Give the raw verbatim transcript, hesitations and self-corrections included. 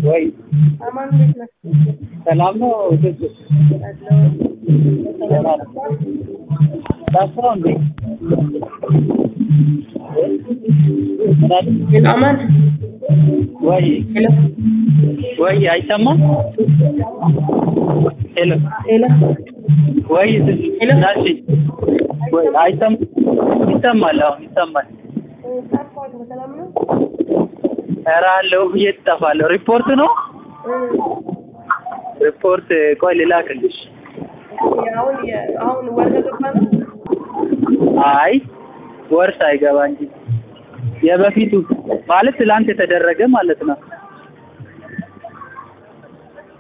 ወይ አማን እንዴት ነህ? ሰላም ነው? ታስሮ እንዴ? አማን ወይ ሄሎ ወይ አይሰማም? ሄሎ ሄሎ ወይ ሄሎ ናሺ ወይ አይሰማም? ይሰማል? አሁን ይሰማል። ታርፋው ሰላም ነው? ኧረ አለሁ የት እጠፋለሁ? ሪፖርት ነው ሪፖርት ቆይ ልላክልሽ። አሁን አሁን ወር ገባ ነው? አይ ወር ሳይገባ እንጂ የበፊቱ ማለት ትላንት የተደረገ ማለት ነው።